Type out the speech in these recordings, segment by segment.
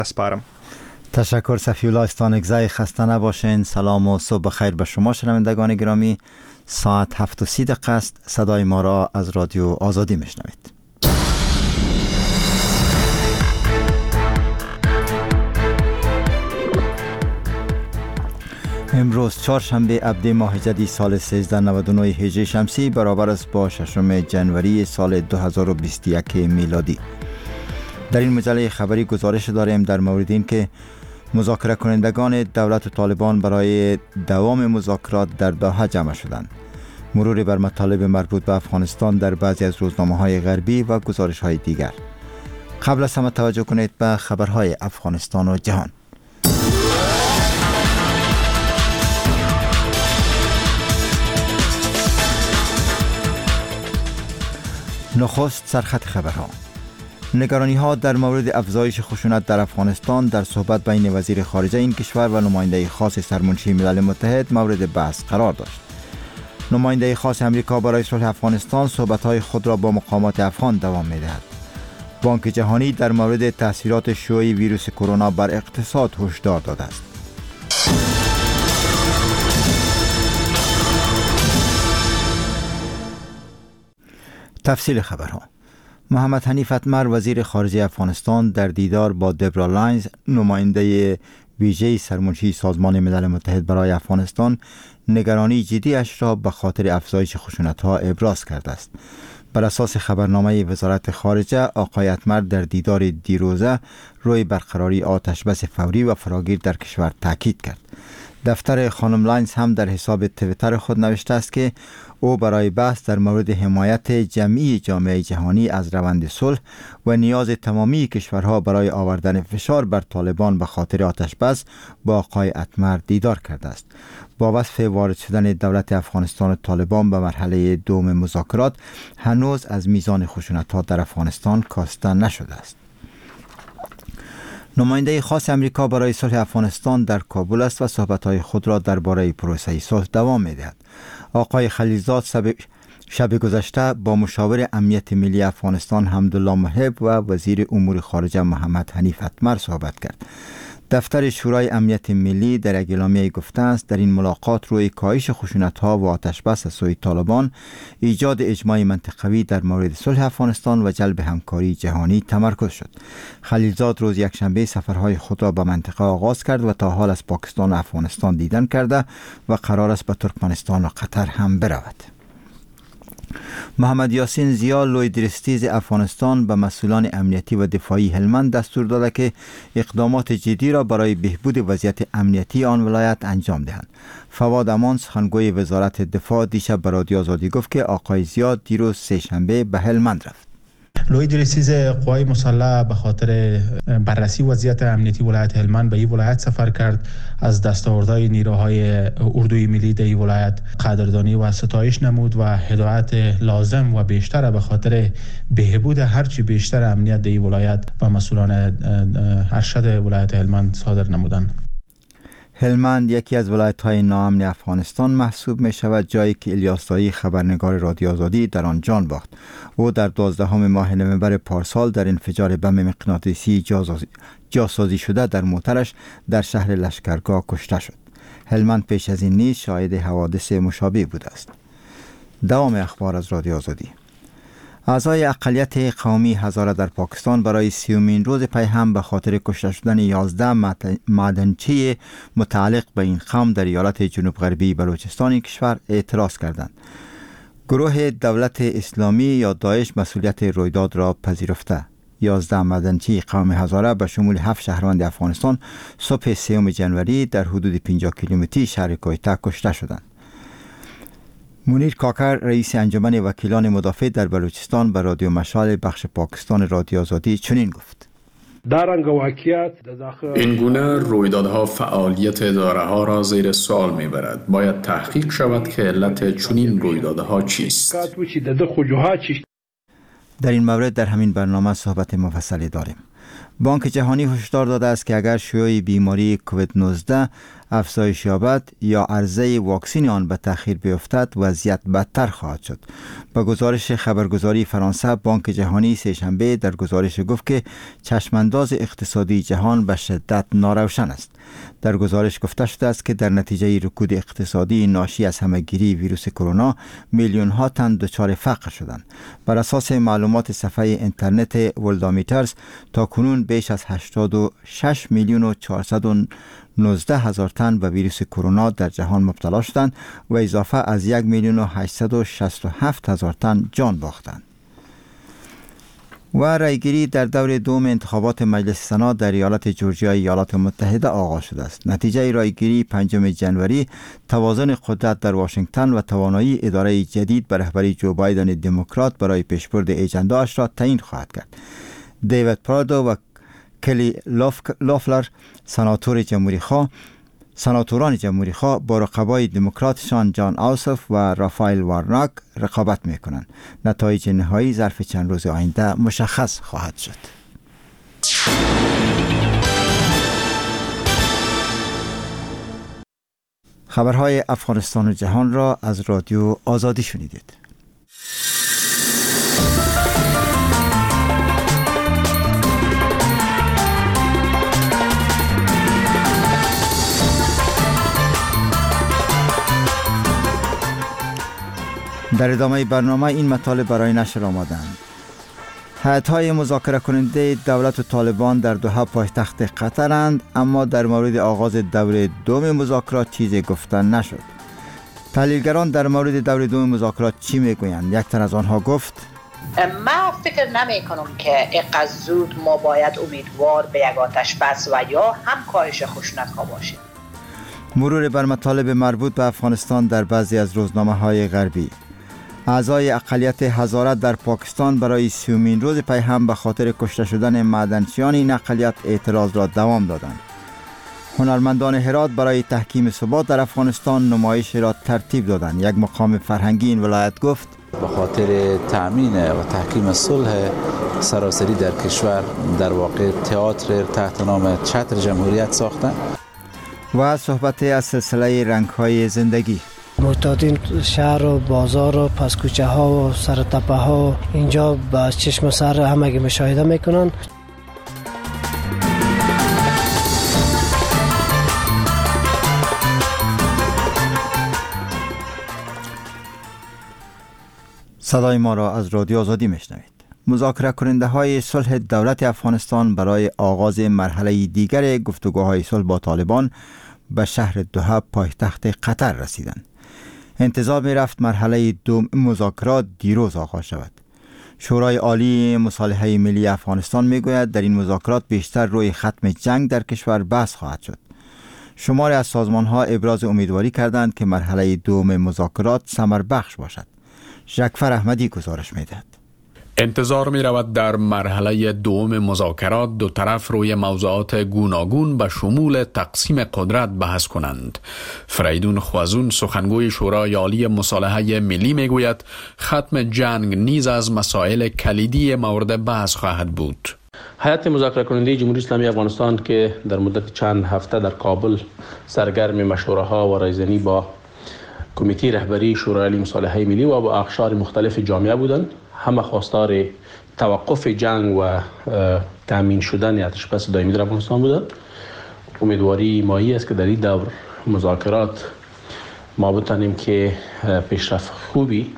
اسپارم. تشکر صفی‌الله استانکزی. خسته نباشین. سلام و صبح بخیر به شما شنوندگان گرامی. ساعت 7:30 است. صدای ما را از رادیو آزادی میشنوید. امروز چهارشنبه ابدی ماه جدید سال 1399 هجری شمسی برابر است با 6 جنوری سال 2021 میلادی. در این مجله خبری گزارش داریم در مورد این که مذاکره کنندگان دولت و طالبان برای دوام مذاکرات در دوحه جمع شدند. مرور بر مطالب مربوط به افغانستان در بعضی از روزنامه‌های غربی و گزارش‌های دیگر. قبل از همه توجه کنید به خبرهای افغانستان و جهان. نخست سرخط خبرها. نگرانی ها در مورد افزایش خشونت در افغانستان در صحبت بین وزیر خارجه این کشور و نماینده خاص سرمنشی ملل متحد مورد بحث قرار داشت. نماینده خاص امریکا برای صلح افغانستان صحبت‌های خود را با مقامات افغان دوام می‌دهد. بانک جهانی در مورد تاثیرات شیوع ویروس کرونا بر اقتصاد هشدار داده است. تفصیل خبرها. محمد حنیف اتمر وزیر خارجه افغانستان در دیدار با دبرا لاینز نماینده ویژه سرمنشی سازمان ملل متحد برای افغانستان نگرانی جدی اش را به خاطر افزایش خشونت‌ها ابراز کرده است. بر اساس خبرنامه وزارت خارجه، آقای اتمر در دیدار دیروزه روی برقراری آتش بس فوری و فراگیر در کشور تاکید کرد. دفتر خانم لاینز هم در حساب توییتر خود نوشته است که او برای بحث در مورد حمایت جمعی جامعه جهانی از روند صلح و نیاز تمامی کشورها برای آوردن فشار بر طالبان به خاطر آتش بس با آقای اتمر دیدار کرده است. با وصف وارد شدن دولت افغانستان و طالبان به مرحله دوم مذاکرات، هنوز از میزان خشونت‌ها در افغانستان کاسته نشده است. نماینده خاص امریکا برای صلح افغانستان در کابل است و صحبت‌های خود را درباره پروسه صلح دوام می‌دهد. آقای خلیلزاد شب گذشته با مشاور امنیت ملی افغانستان حمدالله محب و وزیر امور خارجه محمد حنیف اتمر صحبت کرد. دفتر شورای امنیت ملی در اعلامیه گفته است در این ملاقات روی کاهش خشونت‌ها و آتش بس از سوی طالبان، ایجاد اجماع منطقوی در مورد صلح افغانستان و جلب همکاری جهانی تمرکز شد. خلیلزاد روز یکشنبه سفرهای خود را به منطقه آغاز کرد و تا حال از پاکستان و افغانستان دیدن کرده و قرار است به ترکمنستان و قطر هم برود. محمد یاسین زیا لوی درستیز افغانستان به مسئولان امنیتی و دفاعی هلمند دستور داده که اقدامات جدی را برای بهبود وضعیت امنیتی آن ولایت انجام دهند. فواد امان سخنگوی وزارت دفاع دیشب به رادیو آزادی گفت که آقای زیا دیروز سه‌شنبه به هلمند رفت. لوی درستیز قوای مسلح به خاطر بررسی وضعیت امنیتی ولایت هلمند به این ولایت سفر کرد. از دستاوردهای نیروهای اردوی ملی در این ولایت قدردانی و ستایش نمود و هدایت لازم و بیشتر به خاطر بهبود هرچی بیشتر امنیت در این ولایت و مسئولان ارشد ولایت هلمند صادر نمودند. هلمند یکی از ولایت‌های ناامن افغانستان محسوب می شود، جایی که الیاس دایی خبرنگار رادیو آزادی در آن جان باخت. او در 12 ماه نوامبر پارسال در انفجار بم مغناطیسی جاسازی شده در موترش در شهر لشکرگاه کشته شد. هلمند پیش از این نیز شاهد حوادث مشابه بوده است. دوام اخبار از رادیو آزادی. اعضای اقلیت قومی هزاره در پاکستان برای 30مین روز پی هم به خاطر کشته شدن 11 معدنچی متعلق به این قوم در ایالت جنوب غربی بلوچستان کشور اعتراض کردند. گروه دولت اسلامی یا داعش مسئولیت رویداد را پذیرفته. 11 معدنچی قوم هزاره به شمول 7 شهروند افغانستان صبح 3 جنوری در حدود 50 کیلومتری شهر کویته کشته شدند. منیر کاکر رئیس انجمن وکیلان مدافع در بلوچستان به رادیو مشال بخش پاکستان رادیو آزادی چنین گفت: این گونه رویدادها فعالیت اداره ها را زیر سوال میبرد. باید تحقیق شود که علت چنین رویدادها چیست. در این مورد در همین برنامه صحبت مفصلی داریم. بانک جهانی هشدار داده است که اگر شیوع بیماری کووید 19 افزایش یابد یا عرضه واکسن آن به تأخیر بیفتد وضعیت بدتر خواهد شد. با گزارش خبرگزاری فرانسه، بانک جهانی سه‌شنبه در گزارش گفت که چشمانداز اقتصادی جهان به شدت ناروشن است. در گزارش گفته شده است که در نتیجه رکود اقتصادی ناشی از همه‌گیری ویروس کرونا میلیون ها تن دچار فقر شدند. بر اساس معلومات صفحه اینترنت ولدامیترز تا کنون بیش از 86 میلیون و 419 هزار تن به ویروس کرونا در جهان مبتلا شدند و اضافه از 1 میلیون و 867 هزار تن جان باختند. و رایگیری در دور دوم انتخابات مجلس سنا در ایالت جورجیا ایالات متحده آغاز شده است. نتیجه رایگیری 5 جنوری توازن قدرت در واشنگتن و توانایی اداره جدید به رهبری جو بایدن دموکرات برای پیشبرد اجنده‌اش را تعیین خواهد کرد. دیوید پرادو و کلی لافلر سناتوران جمهوری خواه با رقبای دموکراتشان جان آوسوف و رافائل وارناک رقابت میکنند. نتایج نهایی ظرف چند روز آینده مشخص خواهد شد. خبرهای افغانستان و جهان را از رادیو آزادی شنیدید. در ادامه برنامه این مطالب برای نشر آمدند. هیئت‌های مذاکره کننده دولت و طالبان در دوحه پایتخت قطرند، اما در مورد آغاز دور دوم مذاکرات چیزی گفته نشد. تحلیلگران در مورد دور دوم مذاکرات چی میگویند؟ یک تن از آنها گفت: من فکر نمی کنم که اینقدر زود ما باید امیدوار به یک آتش بس و یا هم کاهش خشونت‌ها باشیم. مرور بر مطالب مربوط به افغانستان در بعضی از روزنامه‌های غربی. اعضای اقلیت هزاره در پاکستان برای 30مین روز پی هم به خاطر کشته شدن معدنچیان این اقلیت اعتراض را دوام دادند. هنرمندان هرات برای تحکیم ثبات در افغانستان نمایش را ترتیب دادند. یک مقام فرهنگی این ولایت گفت: به خاطر تأمین و تحکیم صلح سراسری در کشور در واقع تئاتر تحت نام چتر جمهوریت ساختند. و صحبت از سلسله رنگ‌های زندگی. معتادین شهر و بازار و پس کوچه ها و سر تپه ها اینجا با چشم سر همه مشاهده میکنن. صدای ما را از رادیو آزادی میشنوید. مذاکره کننده های صلح دولت افغانستان برای آغاز مرحله دیگر گفتگوهای صلح با طالبان به شهر دوحه پایتخت قطر رسیدند. انتظار می رفت مرحله دوم مذاکرات دیروز آغاز شود. شورای عالی مصالحه ملی افغانستان می گوید در این مذاکرات بیشتر روی ختم جنگ در کشور بحث خواهد شد. شماری از سازمان ها ابراز امیدواری کردند که مرحله دوم مذاکرات ثمر بخش باشد. جعفر احمدی گزارش می دهد. انتظار می رود در مرحله دوم مذاکرات دو طرف روی موضوعات گوناگون به شمول تقسیم قدرت بحث کنند. فریدون خوازون سخنگوی شورای عالی مصالحه ملی می گوید ختم جنگ نیز از مسائل کلیدی مورد بحث خواهد بود. هیئت مذاکره کننده جمهوری اسلامی افغانستان که در مدت چند هفته در کابل سرگرم مشوره ها و رایزنی با کمیته رهبری شورای عالی مصالحه ملی و با اقشار مختلف جامعه بودند، همه خواستار توقف جنگ و تامین شدن آتش‌بس دائمی در افغانستان بودند. امیدواری مایی است که در این دور مذاکرات ما بتانیم که پیشرفت خوبی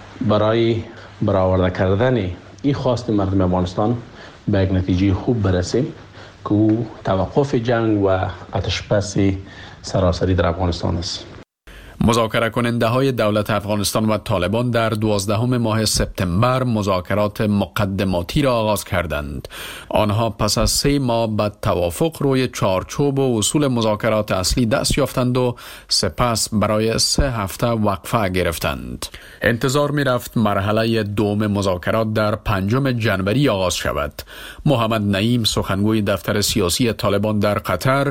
برای برآورده کردن این خواست مردم افغانستان به یک نتیجه خوب برسیم که او توقف جنگ و آتش‌بس سراسری در افغانستان است. مذاکره کننده های دولت افغانستان و طالبان در 12 ماه سپتامبر مذاکرات مقدماتی را آغاز کردند. آنها پس از 3 ماه به توافق روی چارچوب و اصول مذاکرات اصلی دست یافتند و سپس برای 3 هفته وقفه گرفتند. انتظار می رفت مرحله دوم مذاکرات در 5 جنوری آغاز شود. محمد نعیم سخنگوی دفتر سیاسی طالبان در قطر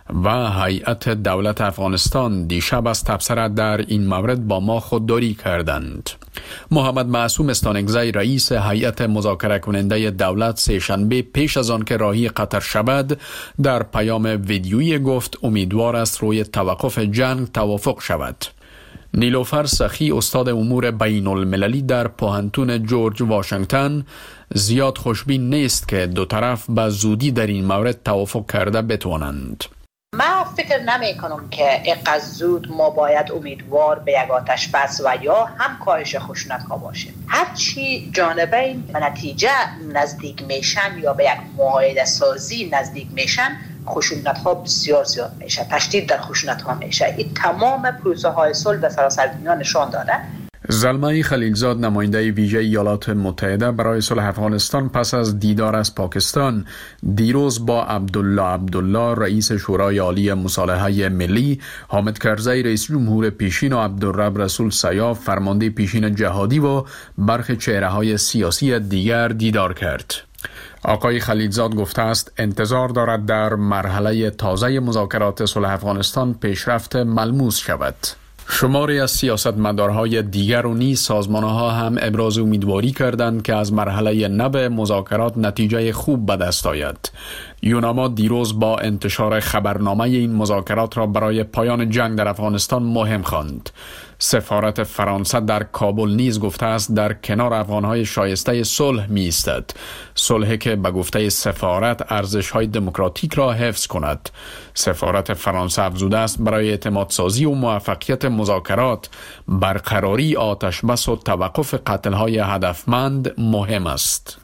و هیئت دولت افغانستان دیشب از تبصره در این مورد با ما خودداری کردند. محمد معصوم استانکزی رئیس هیئت مذاکره کننده دولت سه‌شنبه پیش از آن که راهی قطر شود در پیام ویدیویی گفت امیدوار است روی توقف جنگ توافق شود. نیلوفر سخی استاد امور بین المللی در پوهنتون جورج واشنگتن زیاد خوشبین نیست که دو طرف به زودی در این مورد توافق کرده بتوانند. من فکر نمی کنم که اینقدر زود ما باید امیدوار به یک آتش بس و یا هم کاهش خشونت ها باشیم. هرچی جانبین به نتیجه نزدیک میشن یا به یک معاهده سازی نزدیک میشن، خشونت ها بسیار زیاد میشه، تشدید در خشونت ها میشه. این تمام پروسه های صلح در سراسر دنیا نشان داده. زلمه خلیلزاد نماینده ویژه ایالات متحده برای صلح افغانستان پس از دیدار از پاکستان دیروز با عبدالله رئیس شورای عالی مصالحه ملی، حامد کرزی رئیس جمهور پیشین و عبدالرب رسول سیاف فرمانده پیشین جهادی و برخی چهره‌های سیاسی دیگر دیدار کرد. آقای خلیلزاد گفته است انتظار دارد در مرحله تازه مذاکرات صلح افغانستان پیشرفت ملموس شود. شماری از سیاستمدارهای دیگر و نیز سازمانها هم ابراز امیدواری کردند که از مرحله نو مذاکرات نتیجه خوب به دست آید. یوناما دیروز با انتشار خبرنامه این مذاکرات را برای پایان جنگ در افغانستان مهم خواند. سفارت فرانسه در کابل نیز گفته است در کنار افغانهای شایسته صلح می ایستد. صلحی که به گفته سفارت ارزش‌های دموکراتیک را حفظ کند. سفارت فرانسه افزوده است برای اعتماد سازی و موفقیت مذاکرات برقراری آتش بس و توقف قتل‌های هدفمند مهم است.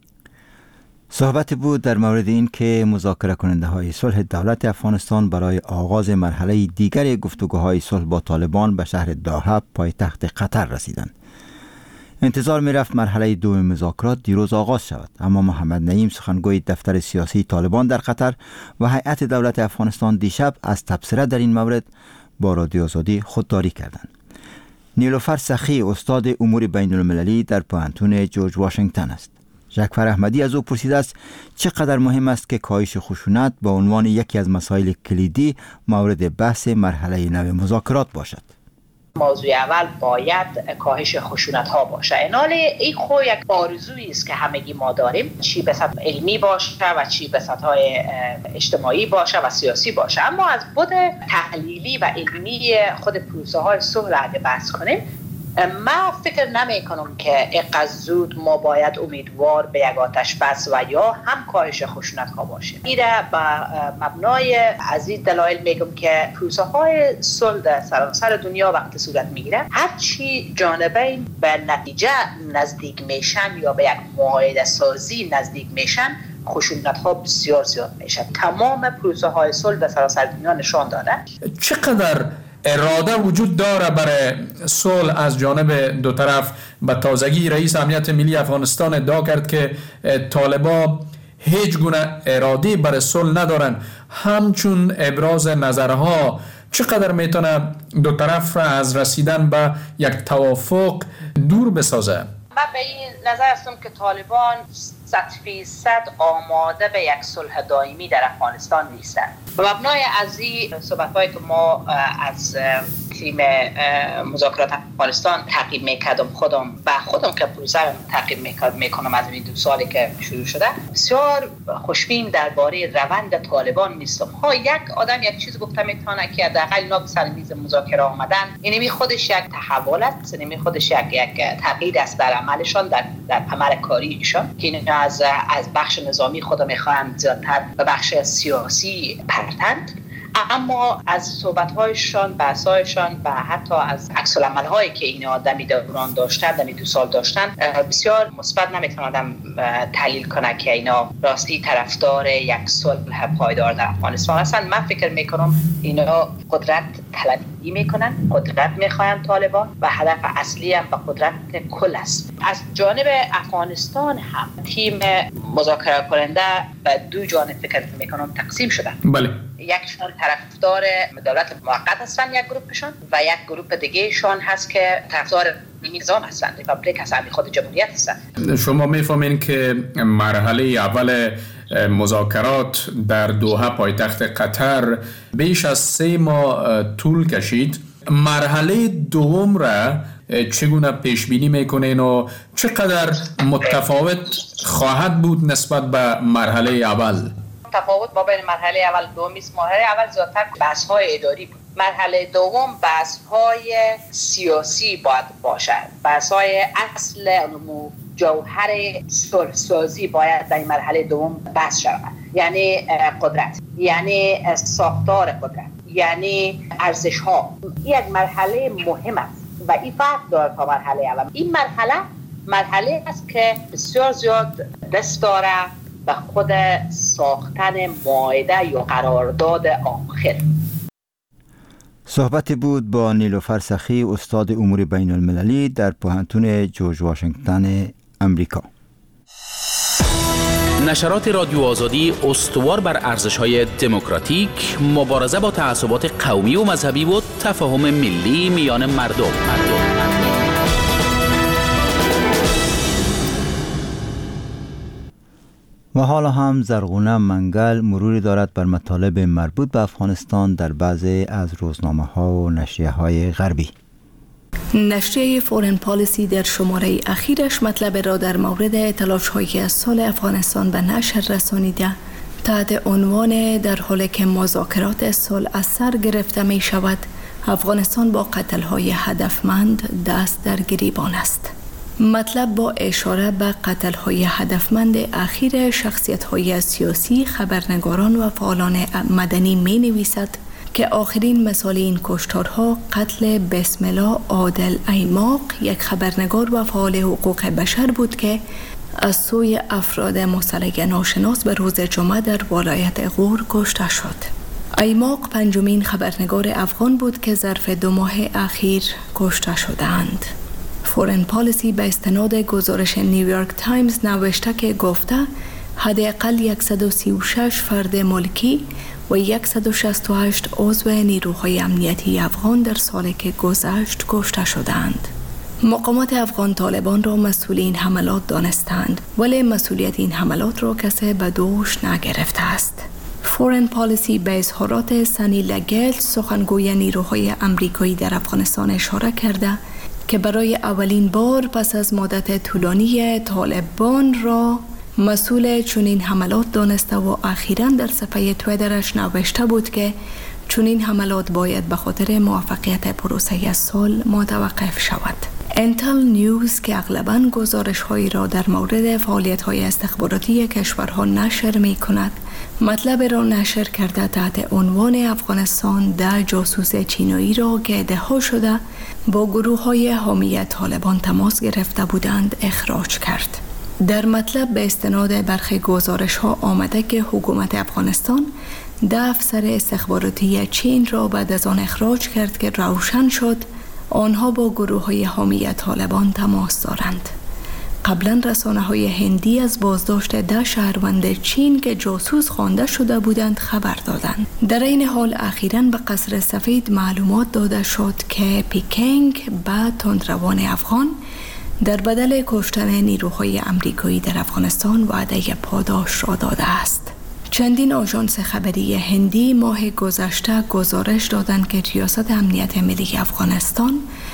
صحبت بود در مورد این که مذاکره کننده های صلح دولت افغانستان برای آغاز مرحله دیگر گفتگوهای صلح با طالبان به شهر دوحه پایتخت قطر رسیدند. انتظار می رفت مرحله دوم مذاکرات دیروز آغاز شود، اما محمد نعیم سخنگوی دفتر سیاسی طالبان در قطر و هیئت دولت افغانستان دیشب از تبصره در این مورد با رادیو آزادی خودداری کردند. نیلوفر سخی استاد امور بین المللی در پوهنتون جورج واشنگتن است. جعفر احمدی از او پرسیده است چقدر مهم است که کاهش خشونت به عنوان یکی از مسائل کلیدی مورد بحث مرحله نو مذاکرات باشد. موضوع اول باید کاهش خشونت ها باشه. این خو یک آرزویی است که همگی ما داریم، چی به سطح علمی باشه و چی به سطح اجتماعی باشه و سیاسی باشه. اما از بود تحلیلی و علمی خود پروسه های صلح اگه بحث کنیم، من فکر نمی کنم که اینقدر زود ما باید امیدوار به یک آتش بس و یا هم کاهش خشونت ها باشیم. ایره به مبنای از این دلایل میگم که پروسه های صلح در سراسر دنیا وقتی صورت میگیره، هرچی جانبین به نتیجه نزدیک میشن یا به یک معاهده سازی نزدیک میشن، خشونت ها بسیار زیاد میشه. تمام پروسه های صلح در سراسر دنیا نشان داده. چقدر اراده وجود داره برای صلح از جانب دو طرف؟ به تازگی رئیس امنیت ملی افغانستان ادعا کرد که طالبان هیچ گونه اراده برای صلح ندارن. همچون ابراز نظرها چقدر میتونه دو طرف را از رسیدن به یک توافق دور بسازه؟ من به این نظر هستم که طالبان 100% آماده به یک صلح دائمی در افغانستان نیستند. به مبنای از این صحبت‌هایی که ما از تیم مذاکرات افغانستان تعقیب میکردم، خودم که پروسه تعقیب میکنم از این 2 سالی که شروع شده، بسیار خوشبین درباره روند طالبان نیستم. یک آدم یک چیز گفته میتونه که حداقل اینا به سر میز مذاکره آمدن، اینمی خودش یک تحول است، اینمی خودش یک تغییر است در عملشان، در عمل کاریشان، که اینا از بخش نظامی خود میخواهند زیادتر به بخش سیاسی پرتند. اما از صحبت‌هایشان، بحث‌هایشان و حتی از عکس‌العمل‌هایی که این آدمی دوران داشتن، دمی 2 سال داشتن، بسیار مثبت نمیتونه آدم تحلیل کنه که اینا راستی طرفدار یک صلح پایدار در افغانستان هستند. من فکر میکنم اینا قدرت طلبی میکنن، قدرت میخواین طالبان و هدف اصلی هم به قدرت کل است. از جانب افغانستان هم تیم مذاکره کننده به 2 جانب فکر میکنم تقسیم شدن. بله. یکشون طرفدار دولت موقت هستن، یک گروهشون، و یک گروه دیگه شون هست که طرفدار نظام هستن، ریپابلیک هستن، خود جمهوریت هستن. شما میفهمین که مرحله اول مذاکرات در دوحه پایتخت قطر بیش از 3 ماه طول کشید. مرحله دوم را چگونه پیش بینی میکنین و چقدر متفاوت خواهد بود نسبت به مرحله اول؟ تفاوت با بین مرحله اول و دوم است. مرحله اول زیادتر بحث‌های اداری بود. مرحله دوم بحث‌های سیاسی باید باشد. بحث‌های اصل جوهر صلح‌سازی باید در این مرحله دوم بحث شود. یعنی قدرت، یعنی ساختار قدرت، یعنی ارزش‌ها. یک مرحله مهم است و این فرق داره تا مرحله اول. این مرحله است که بسیار زیاد دست داره به خود ساختن معاهده یا قرارداد آخر. صحبتی بود با نیلوفر سخی، استاد امور بین المللی در پوهنتون جورج واشنگتن امریکا. نشرات رادیو آزادی استوار بر ارزش‌های دموکراتیک، مبارزه با تعصبات قومی و مذهبی و تفاهم ملی میان مردم. و حالا هم زرغونه منگل مروری دارد بر مطالب مربوط به افغانستان در بعضی از روزنامه‌ها و نشریه‌های غربی. نشریه فورن پالیسی در شماره اخیرش مطلب را در مورد تلاش‌های سال افغانستان به نشر رسانیده تحت عنوان در حالی که مذاکرات صلح از سر گرفته می شود، افغانستان با قتل‌های هدفمند دست در گریبان است. مطلب با اشاره به قتل‌های هدفمند اخیر شخصیت‌های سیاسی، خبرنگاران و فعالان مدنی می‌نویسد که آخرین مثال این کشتارها قتل بسم الله عادل ایماق، یک خبرنگار و فعال حقوق بشر بود که از سوی افراد مسلح ناشناس به روز جمعه در ولایت غور کشته شد. ایماق پنجمین خبرنگار افغان بود که ظرف 2 ماه اخیر کشته شدند. فورن پالیسی به استناد گزارش نیویورک تایمز نوشته که گفته حداقل 136 فرد ملکی و 168 عضو نیروهای امنیتی افغان در سالی که گذشت کشته شدند. مقامات افغان طالبان را مسئول این حملات دانستند، ولی مسئولیت این حملات را کسی به دوش نگرفته است. فورن پالیسی به اظهارات سنی لگل، سخنگوی نیروهای امریکایی در افغانستان اشاره کرده که برای اولین بار پس از مدت طولانی طالبان را مسئول چنین حملات دانسته و اخیراً در صفحه توییترش نوشته بود که چنین حملات باید به خاطر موفقیت پروسه صلح متوقف شود. انتل نیوز که اغلباً گزارش‌هایی را در مورد فعالیت‌های استخباراتی کشورها نشر می‌کند، مطلب را نشر کرده تحت عنوان افغانستان 10 جاسوس چینایی را که ادعا شده با گروه‌های حامی طالبان تماس گرفته بودند اخراج کرد. در مطلب به استناد برخی گزارش‌ها آمده که حکومت افغانستان 10 افسر استخباراتی چین را بعد از آن اخراج کرد که روشن شد آنها با گروه‌های حامی طالبان تماس دارند. قبلا رسانه‌های هندی از بازداشت 10 شهروند چین که جاسوس خوانده شده بودند خبر دادند. در این حال اخیراً به قصر سفید معلومات داده شد که پکینگ به تندروان افغان در بدل کشتن نیروهای امریکایی در افغانستان وعده پاداش را داده است. چندین آژانس خبری هندی ماه گذشته گزارش دادند که ریاست امنیت ملی افغانستان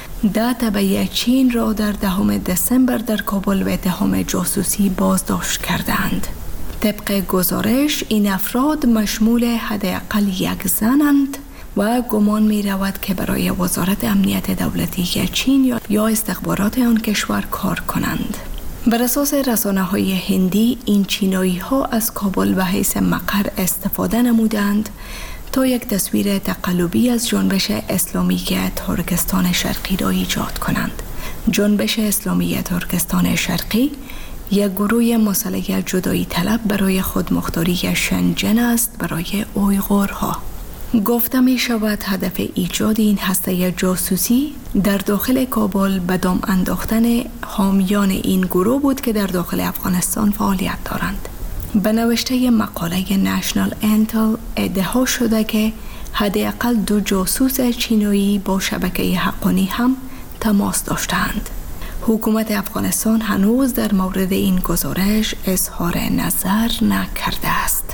10 تبع چین را در 10 دسامبر در کابل به اتهام جاسوسی بازداشت کردند. طبق گزارش این افراد مشمول حداقل 1 زنند و گمان می رود که برای وزارت امنیت دولتی چین یا استخبارات آن کشور کار کنند. بر اساس رسانه‌های هندی این چینایی ها از کابل به حیث مقر استفاده نمودند تا یک تصویر تقلبی از جنبش اسلامی ترکستان شرقی را ایجاد کنند. جنبش اسلامی ترکستان شرقی یک گروه مسلح جدایی طلب برای خودمختاری شنجن است برای اویغورها. گفته می شود هدف ایجاد این هسته جاسوسی در داخل کابل به دام انداختن حامیان این گروه بود که در داخل افغانستان فعالیت دارند. به نوشته مقاله نشنال انتل ادعا شده که حداقل 2 جاسوس چینایی با شبکه حقانی هم تماس داشتند. حکومت افغانستان هنوز در مورد این گزارش اظهار نظر نکرده است.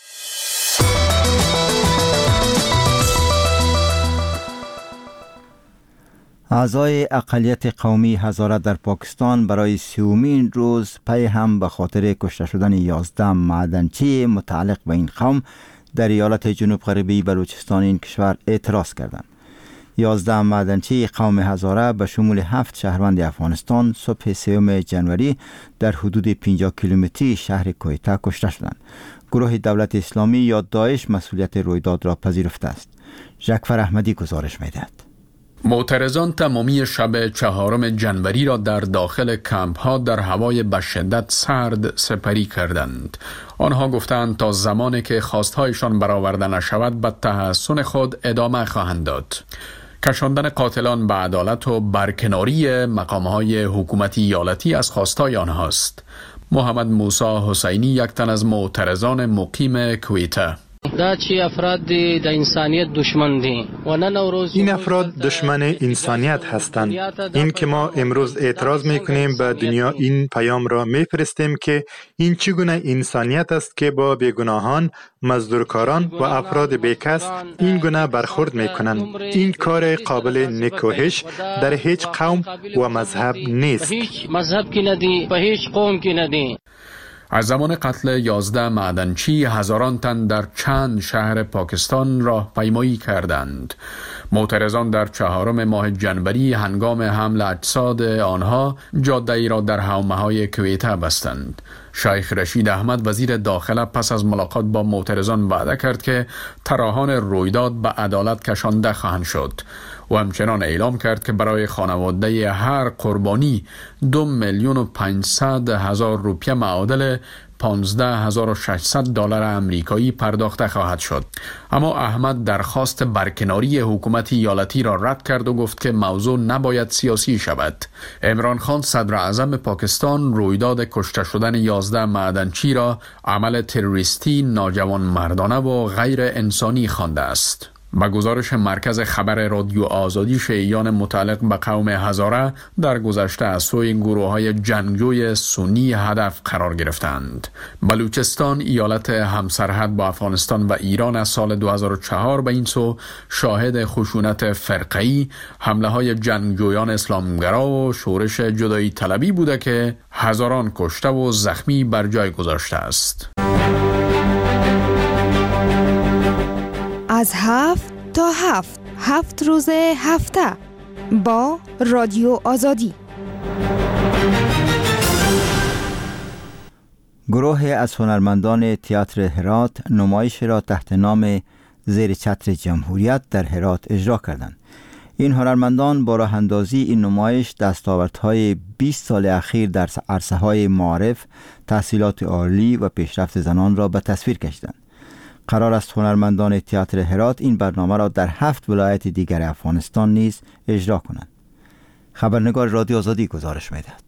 اعضای اقلیت قومی هزاره در پاکستان برای 30مین روز پی هم به خاطر کشته شدن 11 معدنچی متعلق به این قوم در ایالت جنوب غربی بلوچستان این کشور اعتراض کردند. 11 معدنچی قوم هزاره به شمول 7 شهروند افغانستان صبح 3 جنوری در حدود 50 کیلومتری شهر کویتا کشته شدند. گروه دولت اسلامی یا داعش مسئولیت رویداد را پذیرفته است. جعفر احمدی گزارش می‌دهد. معترضان تمامی شب 4 جنوری را در داخل کمپ ها در هوای به شدت سرد سپری کردند. آنها گفتند تا زمانی که خواستهایشان برآورده نشود به تحصن خود ادامه خواهند داد. کشاندن قاتلان به عدالت و برکناری مقامهای حکومتی ایالتی از خواستهای آنهاست. محمد موسی حسینی یک تن از معترضان مقیم کویتا: این افراد دشمن انسانیت هستند. این که ما امروز اعتراض میکنیم به دنیا این پیام را میفرستیم که این چگونه انسانیت است که با بیگناهان، مزدورکاران و افراد بیکس این گونه برخورد میکنند. این کار قابل نکوهش در هیچ قوم و مذهب نیست. از زمان قتل 11 معدنچی هزاران تن در چند شهر پاکستان راهپیمایی کردند. معترضان در 4 ماه جنوری هنگام حمل اجساد آنها جاده ای را در حومه‌های کویتا بستند. شیخ رشید احمد وزیر داخله پس از ملاقات با معترضان وعده کرد که طراحان رویداد به عدالت کشانده خواهند شد و همچنان اعلام کرد که برای خانواده هر قربانی 2,500,000 روپیه معادل 15,600 دلار آمریکایی پرداخته خواهد شد. اما احمد درخواست برکناری حکومت ایالتی را رد کرد و گفت که موضوع نباید سیاسی شود. عمران خان صدر اعظم پاکستان رویداد کشته شدن 11 معدنچی را عمل تروریستی، ناجوان مردانه و غیر انسانی خوانده است. با گزارش مرکز خبر رادیو آزادی، شیعیان متعلق به قوم هزاره در گذشته از سوی گروه‌های جنگجوی سنی هدف قرار گرفتند. بلوچستان، ایالت همسرحد با افغانستان و ایران، از سال 2004 به این سو شاهد خشونت فرقه‌ای، حمله‌های جنگجویان اسلامگرا و شورش جدایی طلبی بوده که هزاران کشته و زخمی بر جای گذاشته است. از 7 تا 7 روز هفته با رادیو آزادی. گروه از هنرمندان تئاتر هرات نمایش را تحت نام زیر چتر جمهوریت در هرات اجرا کردند. این هنرمندان با راه اندازی این نمایش دستاوردهای 20 سال اخیر در عرصه‌های معارف، تحصیلات عالی و پیشرفت زنان را به تصویر کشیدند. قرار است هنرمندان تئاتر هرات این برنامه را در 7 ولایت دیگر افغانستان نیز اجرا کنند. خبرنگار رادیو آزادی گزارش می‌دهد.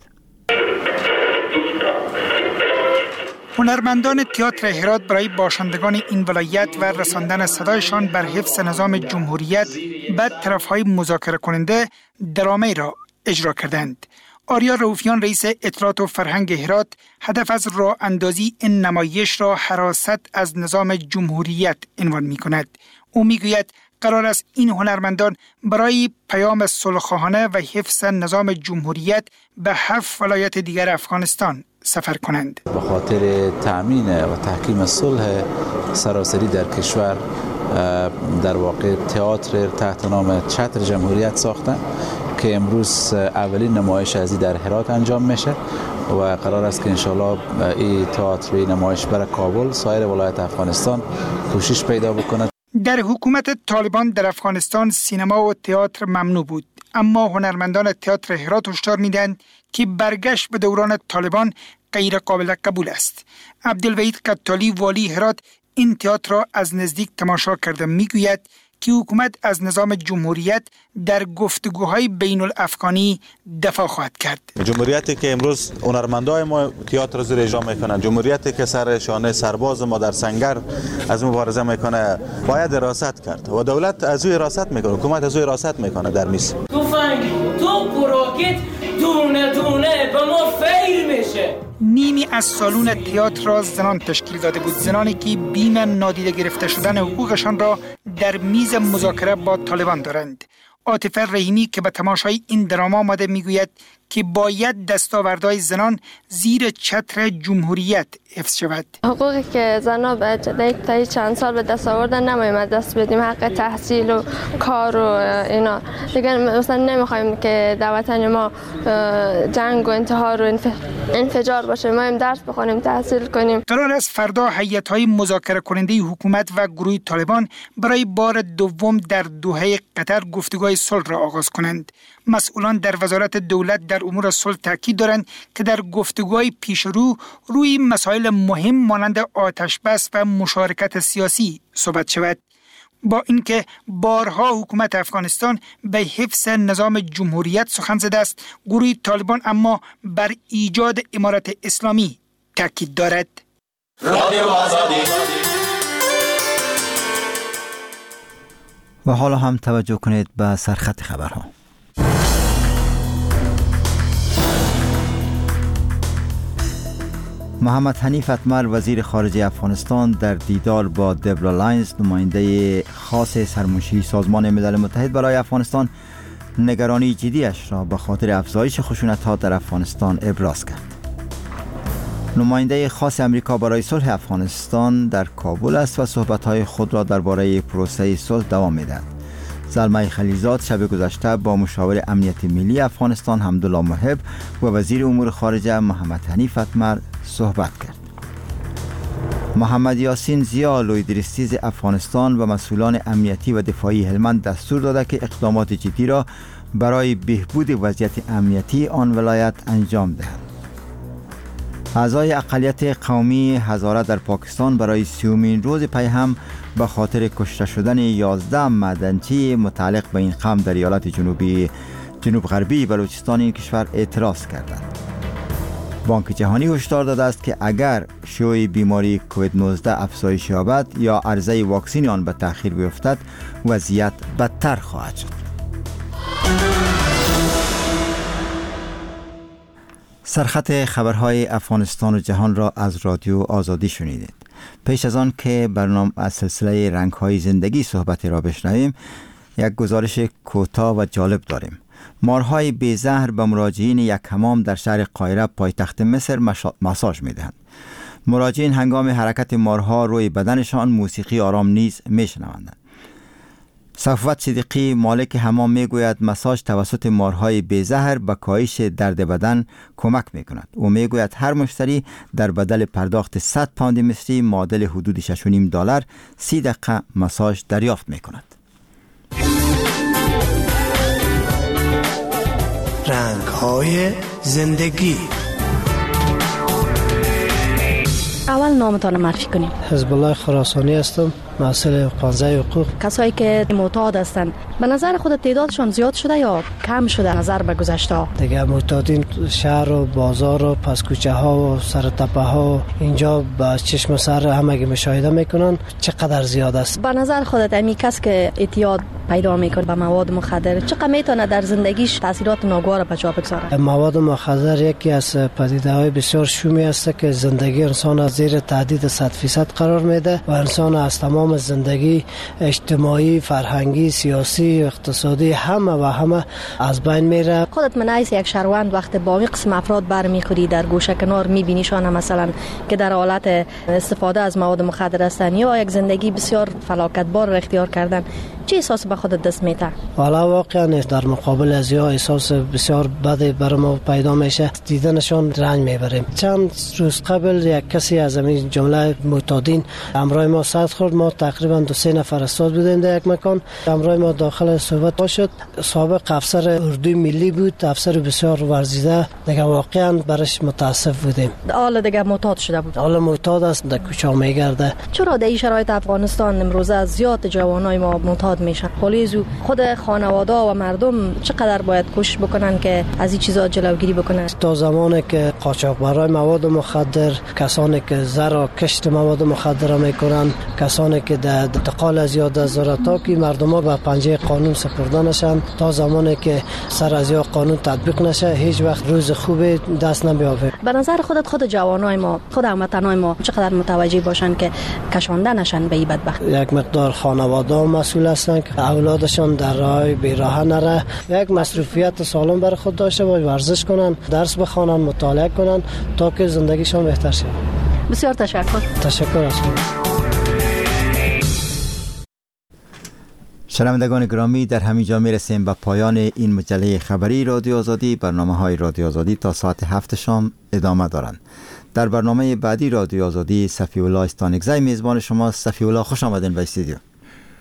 هنرمندان تئاتر هرات برای باشندگان این ولایت و رساندن صدایشان بر حفظ نظام جمهوریت به طرف‌های مذاکره کننده درامه‌ای را اجرا کردند. آریا رؤوفیان، رئیس اطلاعات و فرهنگ هرات، هدف از راه اندازی این نمایش را حراست از نظام جمهوریت عنوان می کند. او می گوید قرار است این هنرمندان برای پیام صلح‌خواهانه و حفظ نظام جمهوریت به 7 ولایت دیگر افغانستان سفر کنند. به خاطر تأمین و تحکیم صلح سراسری در کشور در واقع تئاتر تحت نام چتر جمهوریت ساختن که امروز اولین نمایش ازی در هرات انجام میشه و قرار است که انشالله این تئاتر نمایش بر کابل، سایر ولایت افغانستان کوشش پیدا بکنه. در حکومت طالبان در افغانستان سینما و تئاتر ممنوع بود، اما هنرمندان تئاتر هرات هشدار میدن که برگشت به دوران طالبان غیر قابل قبول است. عبدالوحید قطالی، والی هرات، این تئاتر را از نزدیک تماشا کرده، میگوید که حکومت از نظام جمهوریت در گفتگوهای بین الافغانی دفاع خواهد کرد. جمهوریتی که امروز هنرمندای ما تئاتر زیر اجرا میکنن، جمهوریتی که سر شانه سرباز ما در سنگر از مبارزه میکنه، باید حراست کرد و دولت از او حراست میکنه، حکومت از او حراست میکنه در میس. تو فنگ، تو پروکت، دونه دونه به ما فیر میشه. نیمی از سالون تئاتر را زنان تشکیل داده بود، زنانی که بیم نادیده گرفته شدن حقوقشان را در میز مذاکره با طالبان دارند. عاطفه رحیمی که به تماشای این دراما آمده میگوید که باید دستاوردهای زنان زیر چتر جمهوریت حفظ شود. حقوقی که زنان به تا چند سال به دست آوردن نمی‌ایم دست بدیم، حق تحصیل و کار و اینا دیگه. مثلا نمیخوایم که در وطن ما جنگ و انتحار و انفجار باشه. ما هم درس بخونیم، تحصیل کنیم. قرار است فردا هیئت‌های مذاکره کننده حکومت و گروه طالبان برای بار دوم در دوحه قطر گفتگوهای صلح را آغاز کنند. مسئولان در وزارت دولت در امور صلح تاکید دارند که در گفتگوهای پیشرو روی مسائل مهم مانند آتش بس و مشارکت سیاسی صحبت شود. با اینکه بارها حکومت افغانستان به حفظ نظام جمهوریت سخن زده است، گروه طالبان اما بر ایجاد امارت اسلامی تاکید دارد. رادیو آزادی. و حالا هم توجه کنید به سرخط خبرها. محمد حنیف اتمر وزیر خارجه افغانستان در دیدار با دبرا لاینز نماینده خاص سرمنشی سازمان ملل متحد برای افغانستان نگرانی جدیش را به خاطر افزایش خشونت‌ها در افغانستان ابراز کرد. نماینده خاص امریکا برای صلح افغانستان در کابل است و صحبت‌های خود را درباره پروسه صلح دوام می‌دهد. زلمه خلیلزاد شب گذشته با مشاور امنیت ملی افغانستان حمدالله محب و وزیر امور خارجه محمد حنیف اتمر صحبت کرد. محمد یاسین زیا لویدرستیز افغانستان و مسئولان امنیتی و دفاعی هلمند دستور داده که اقدامات جدی را برای بهبود وضعیت امنیتی آن ولایت انجام دهند. اعضای اقلیت قومی هزاره در پاکستان برای 30مین روز پی هم به خاطر کشته شدن 11 معدنچی متعلق به این قوم در ایالت جنوب غربی بلوچستان این کشور اعتراض کردند. بانک جهانی هشدار داده است که اگر شیوع بیماری کووید 19 افزایش یابد یا عرضه واکسن آن به تأخیر بیفتد وضعیت بدتر خواهد شد. سرخط خبرهای افغانستان و جهان را از رادیو آزادی شنیدید. پیش از آن که برنامه از سلسله رنگ‌های زندگی صحبت را بشنویم، یک گزارش کوتاه و جالب داریم. مارهای بی‌زهر به مراجعین یک حمام در شهر قاهره پایتخت مصر ماساژ می‌دهند. مراجعین هنگام حرکت مارها روی بدنشان موسیقی آرام نیز میشنوند. صفوت صدیقی مالک حمام میگوید مساژ توسط مارهای بی‌زهر به کاهش درد بدن کمک میکند. او میگوید هر مشتری در بدل پرداخت 100 پوند مصری معادل حدود $6.5 30 دقیقه مساژ دریافت میکند. رنگ‌های زندگی. اول نامتان معرفی کنیم. حزب الله خراسانی هستم، مسئول 15 حقوق. کسایی که معتاد هستند به نظر خود تعدادشان زیاد شده یا کم شده نظر به گذشته ها؟ دیگه معتادین شهر و بازار و پس کوچه ها و سر تپه ها اینجا با چشم سر همگی مشاهده میکنن چقدر زیاد است. به نظر خودت امی کس که اعتیاد پیدا میکنه به مواد مخدر چقدر میتونه در زندگیش تاثیرات ناگوار به جا بگذاره؟ مواد مخدر یکی از پدیده‌های بسیار شومی است که زندگی انسان از زیر تهدید 100% قرار میده و انسان از تمام زندگی اجتماعی، فرهنگی، سیاسی، اقتصادی همه از بین میره. خودت منعیس یک شهروند وقت با این قسم افراد برمیخوری در گوشه کنار میبینیشان مثلا که در حالت استفاده از مواد مخدر هستن یا یک زندگی بسیار فلاکتبار را اختیار کردن، چه احساس به خودت دست میده؟ والا واقعا در مقابل از یا احساس بسیار بد بر ما پیدا میشه، دیدنشان رنج میبریم. چند روز قبل یک کسی از این جمله معتادین همراه ما صد خورد. ما تقریبا 2-3 نفر استاد بودیم در یک مکان. همراه ما داخل صحبت شد. سابق افسر اردوی ملی بود، افسر بسیار ورزیده. دیگه واقعا برش متاسف بودیم. حالا دیگه معتاد شده بود. حالا معتاد است، در کوچه میگرده. چرا در این شرایط افغانستان امروزه زیاد جوانای ما معتاد پیشنهاد میشه. پلیس خود خانواده و مردم چقدر باید کوشش بکنن که از این چیزا جلوگیری بکنن. تا زمانی که قاچاقبرای مواد مخدر، کسانی که زر و کشت مواد مخدر میکنن، کسانی که در انتقال از یاد از تا که مردم به پنجه قانون سپرده نشن، تا زمانی که سر از یا قانون تطبیق نشه هیچ وقت روز خوب دست نمیابه. به نظر خود جوانای ما، خود هموطنای ما چقدر متوجه باشن که کشانده نشن به این بدبخت. یک مقدار خانواده مسئول هستند که اولادشان در راه بیراه نره، یک مصروفیت سالم برای خود داشته باشه، ورزش کنن، درس بخوانن، مطالعه کنن تا که زندگیشان بهتر شه. بسیار تشکر از شما. شنوندگان گرامی، در همین جا میرسیم به پایان این مجله خبری رادیو آزادی. برنامه‌های رادیو آزادی تا ساعت 7 شام ادامه دارند. در برنامه بعدی رادیو آزادی صفی الله استانکزی میزبان شما. صفی الله، خوش آمدین به استودیو.